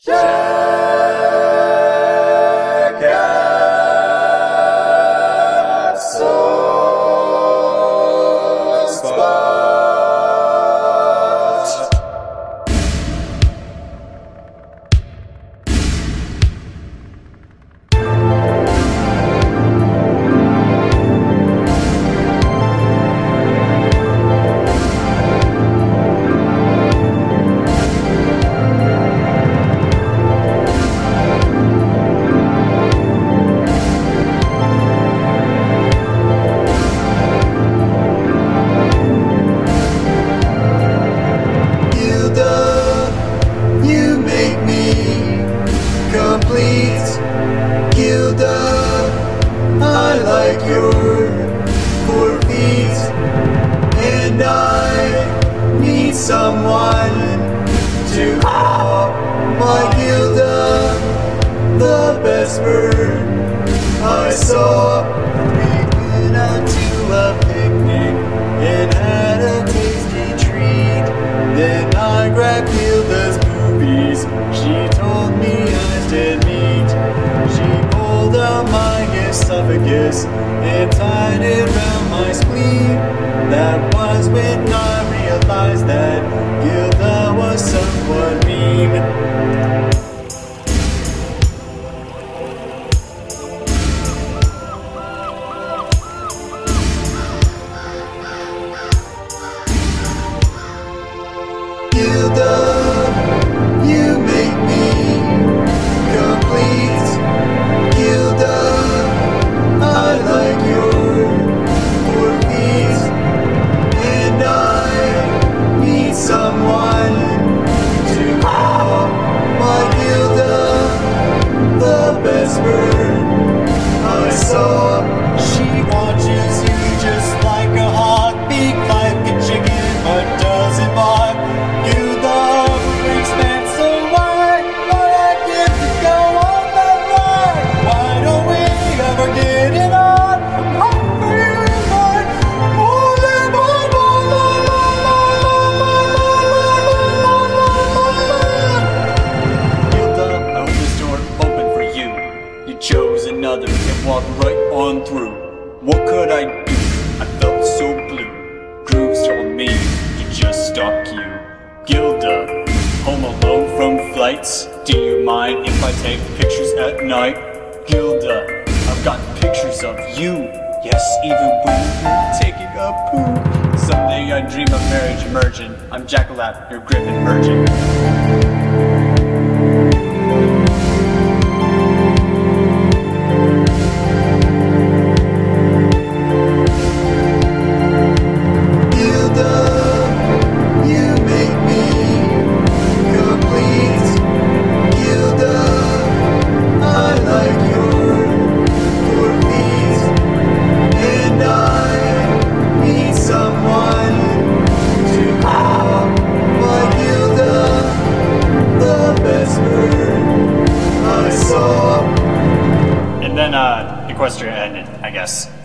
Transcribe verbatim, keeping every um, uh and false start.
Jackass Spot. Gilda, I like your four feet, and I need someone to call my Gilda, the best bird I saw. We went out to a picnic and had a tasty treat. Then I grabbed Gilda's boobies. She told me I did meat. She pulled out my esophagus and tied it round my spleen. That was when I realized that Gilda was somewhat mean. Gilda, you make me complete. Gilda, I like your four feet, and I need someone to call my Gilda, the best bird I saw. She watches you just like a hawk, beak like a chicken, but doesn't bark. Gilda makes man so wide, but I get to go on the ride. Why don't we ever get it on? I'm hungry and mine, more than mine, more than mine. Gilda, I hold this door open for you. You chose another and walked right on through. What could I do? I felt so blue. Grooves told me to just stalk you. Gilda, home alone from flights. Do you mind if I take pictures at night? Gilda, I've got pictures of you. Yes, even when you're taking a poo. Someday I dream of marriage emerging. I'm Jackalap, your griffin virgin. And then uh, Equestria ended, I guess.